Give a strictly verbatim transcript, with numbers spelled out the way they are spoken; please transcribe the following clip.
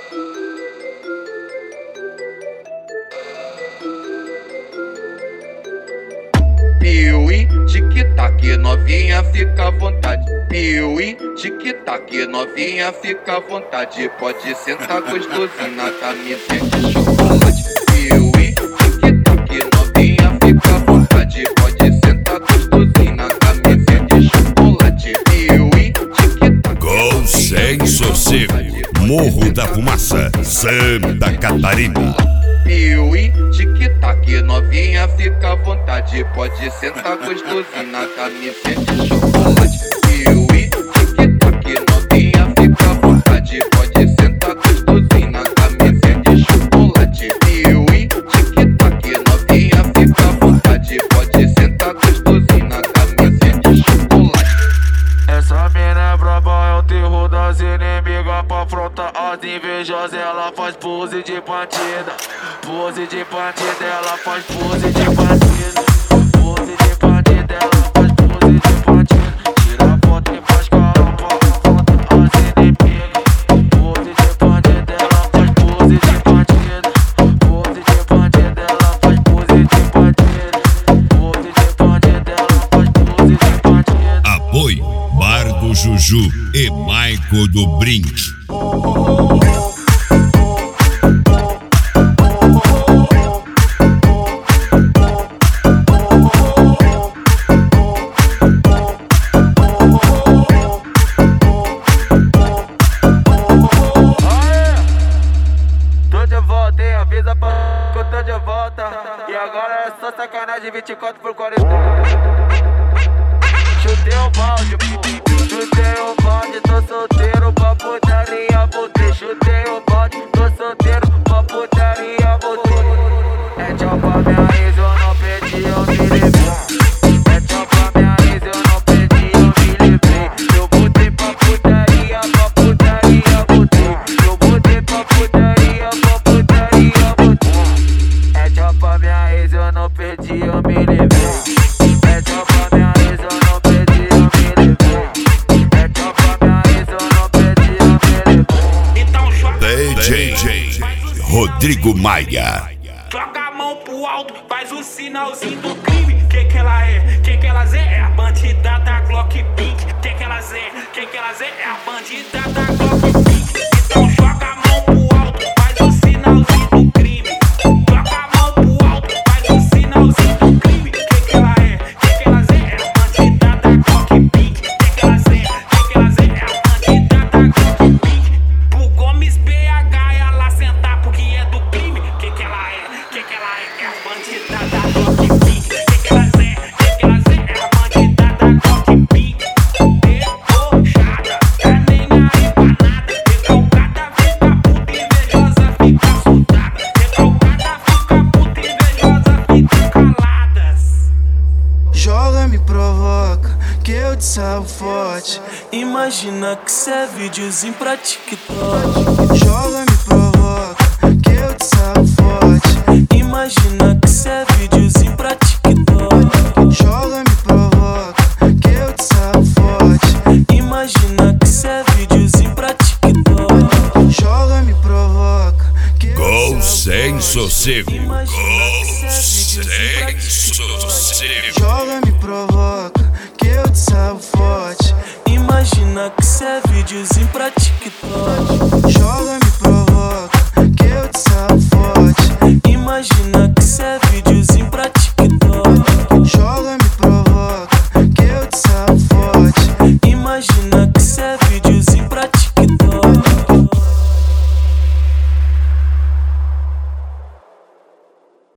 Piuí, tic-tac, novinha, fica à vontade. Piuí, tic-tac, novinha, fica à vontade. Pode sentar gostosinho na camisinha de chocolate. Piuí, tic-tac, novinha, fica à vontade. Pode sentar gostosinho na camisinha de chocolate. Piuí, tic-tac. Com sem sossego, Morro da Fumaça, Santa Catarina. Piuí, tic-tac, novinha, fica à vontade. Pode sentar gostosinho na camisinha de chocolate. Piuí, tic-tac, novinha, fica à vontade. Pode sentar gostosinho na camisinha de chocolate. Piuí, tic-tac, novinha, fica à vontade. Pode sentar gostosinho na camisinha de chocolate. Essa mina é braba, é o terror das inimigas. Pra afrontar as invejosas, ela faz pose de partida. Pose de partida, ela faz pose de partida. Pose de partida, ela faz pose de partida. Tira foto e faz carão pra afrontar as inimigas. Pose de partida, ela faz pose de partida. Pose de partida, ela faz pose de partida. Pose de partida, ela faz pose de partida. Apoio Bar do Juju e Maico do Brinque. Avisa pra que eu tô de volta. E agora é só sacanagem, vinte e quatro por quarenta. Chutei o balde, pô. Chutei o balde, tô solteiro pra putaria, voltei. Chutei o balde, tô solteiro pra putaria, voltei. É tchau pra minha ex, eu não perdi, eu me livrei. É tchau pra minha ex, eu não perdi, eu me livrei. Eu voltei pra putaria, pra putaria, voltei. Eu voltei pra putaria, pra putaria, voltei. É tchau pra minha ex, eu não perdi, eu me livrei. É tchau pra minha ex, eu não perdi, eu me livrei. É tchau pra minha ex, eu não perdi, eu me livrei. Então joga D J Rodrigo Maia. Joga a mão pro alto, faz o sinalzinho do crime. Que que ela é? Que que elas é? É a bandida da Glock Pink. Que que elas é? Que que elas é? É a bandida da Glock Pink. Então joga a mão pro alto, faz o sinalzinho do crime. Joga a mão pro alto, faz o sinalzinho do crime. Que que ela é? Que que elas é? É a bandida da Glock Pink. Que que elas é? Que que elas é? É a bandida da Glock Pink. Pro Gomes B H ela sentar porque é do crime. Que que ela é? Que que ela é? É a bandida da Glock Pink. Que que elas é? Que que elas é? É a bandida da Glock Pink. Debochada, tá nem aí pra nada. Recalcada fica puta, invejosa fica soltada. Recalcada fica puta, invejosa fica caladas. Joga, me provoca, que eu te salvo forte. Imagina que cê é videozinho pra TikTok. Joga, me provoca, que eu te salvo forte. Imagina que cê é videozinho pra TikTok. Joga, me provoca, que eu te salvo forte. Imagina que cê é videozinho pra TikTok. Joga, me provoca, que eu te Com salvo sem forte. sossego, Imagina com que cê é sem videozinho pra TikTok. sossego. Joga, me provoca, que eu te salvo forte. Imagina que cê é videozinho pra TikTok.